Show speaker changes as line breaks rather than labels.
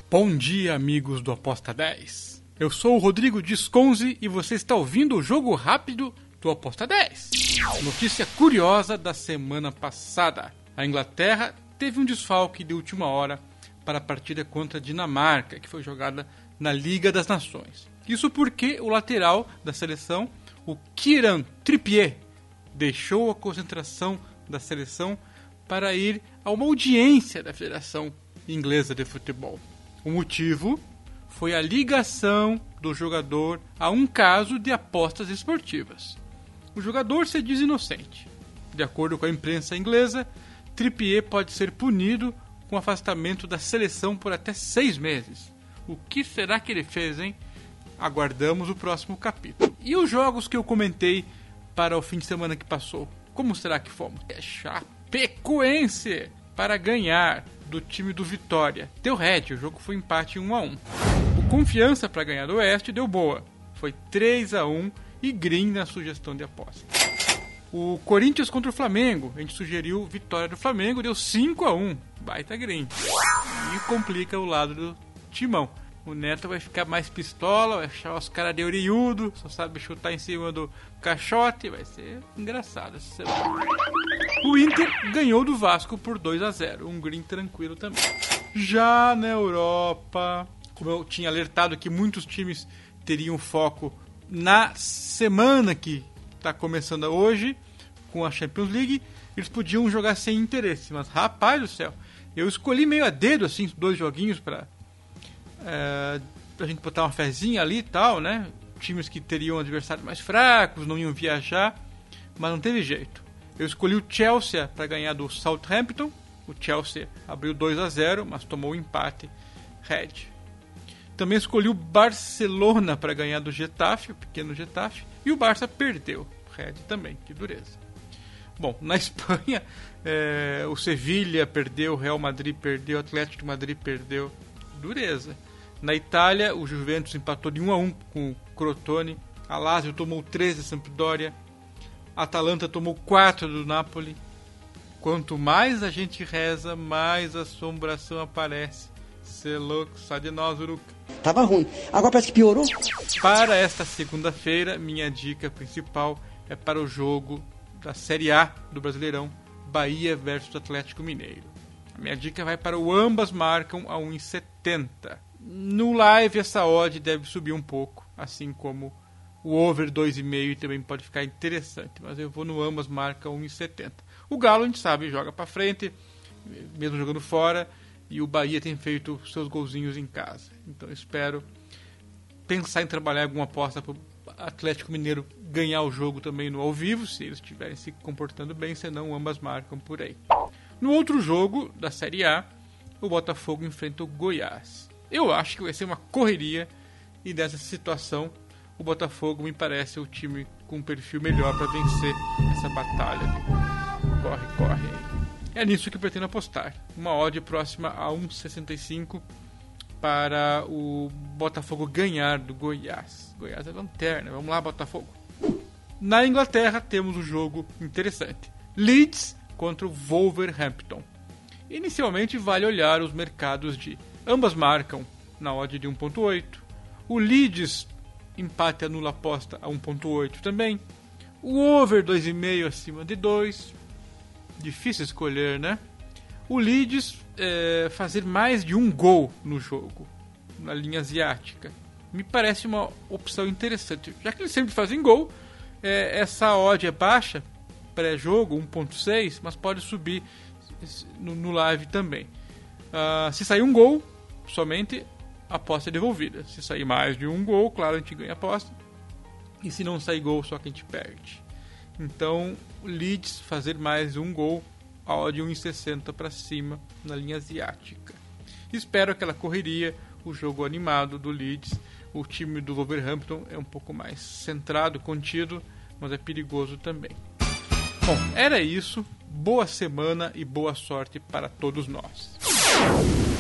Bom dia, amigos do Aposta 10. Eu sou o Rodrigo Disconzi e você está ouvindo o Jogo Rápido do Aposta 10. Notícia curiosa da semana passada. A Inglaterra teve um desfalque de última hora para a partida contra a Dinamarca, que foi jogada na Liga das Nações. Isso porque o lateral da seleção, o Kieran Trippier, deixou a concentração da seleção para ir a uma audiência da Federação Inglesa de Futebol. O motivo foi a ligação do jogador a um caso de apostas esportivas. O jogador se diz inocente. De acordo com a imprensa inglesa, Trippier pode ser punido com afastamento da seleção por até 6 meses. O que será que ele fez, hein? Aguardamos o próximo capítulo. E os jogos que eu comentei para o fim de semana que passou? Como será que fomos? Chapecoense para ganhar do time do Vitória. Deu red, o jogo foi empate 1-1. O Confiança para ganhar do Oeste deu boa. Foi 3-1 e green na sugestão de aposta. O Corinthians contra o Flamengo, a gente sugeriu vitória do Flamengo, deu 5-1. Baita green. E complica o lado do Timão. O Neto vai ficar mais pistola, vai achar os caras de oreiudo, só sabe chutar em cima do caixote, vai ser engraçado essa semana. O Inter ganhou do Vasco por 2-0, um green tranquilo também. Já na Europa, como eu tinha alertado que muitos times teriam foco na semana que está começando hoje, com a Champions League, eles podiam jogar sem interesse, mas rapaz do céu, eu escolhi meio a dedo assim, 2 joguinhos pra gente botar uma fezinha ali e tal, né? Times que teriam adversários mais fracos, não iam viajar, mas não teve jeito. Eu escolhi o Chelsea para ganhar do Southampton. O Chelsea abriu 2-0, mas tomou o empate red. Também escolhi o Barcelona para ganhar do Getafe, o pequeno Getafe, e o Barça perdeu red também, que dureza. Bom, na Espanha, o Sevilla perdeu, o Real Madrid perdeu, o Atlético de Madrid perdeu, dureza. Na Itália, o Juventus empatou de 1-1 com o Crotone. A Lazio tomou 3 da Sampdoria. A Atalanta tomou 4 do Napoli. Quanto mais a gente reza, mais assombração aparece. Cê louco, sai de nós, Uruca.
Tava ruim. Agora parece que piorou.
Para esta segunda-feira, minha dica principal é para o jogo da Série A do Brasileirão, Bahia versus Atlético Mineiro. A minha dica vai para o ambas marcam a 1,70. No live essa odd deve subir um pouco, assim como o over 2,5 também pode ficar interessante, mas eu vou no ambas marcam 1,70. O Galo a gente sabe, joga para frente, mesmo jogando fora, e o Bahia tem feito seus golzinhos em casa. Então eu espero pensar em trabalhar alguma aposta para o Atlético Mineiro ganhar o jogo também no ao vivo, se eles estiverem se comportando bem, senão ambas marcam por aí. No outro jogo da Série A, o Botafogo enfrenta o Goiás. Eu acho que vai ser uma correria e nessa situação o Botafogo me parece o time com um perfil melhor para vencer essa batalha de corre aí. É nisso que eu pretendo apostar. Uma odd próxima a 1,65 para o Botafogo ganhar do Goiás. Goiás é lanterna, vamos lá Botafogo. Na Inglaterra temos um jogo interessante. Leeds contra o Wolverhampton. Inicialmente vale olhar os mercados de ambas marcam na odd de 1.8. O Leeds empate anula aposta a 1.8 também. O over 2,5 acima de 2. Difícil escolher, né? O Leeds fazer mais de um gol no jogo, na linha asiática. Me parece uma opção interessante. Já que eles sempre fazem gol, essa odd é baixa, pré-jogo 1.6, mas pode subir no live também. Se sair um gol, somente a aposta é devolvida. Se sair mais de um gol, claro, a gente ganha a aposta. E se não sair gol, só que a gente perde. Então, o Leeds fazer mais um gol, a odd 1,60 para cima na linha asiática. Espero aquela correria, o jogo animado do Leeds. O time do Wolverhampton é um pouco mais centrado, contido, mas é perigoso também. Bom, era isso. Boa semana e boa sorte para todos nós.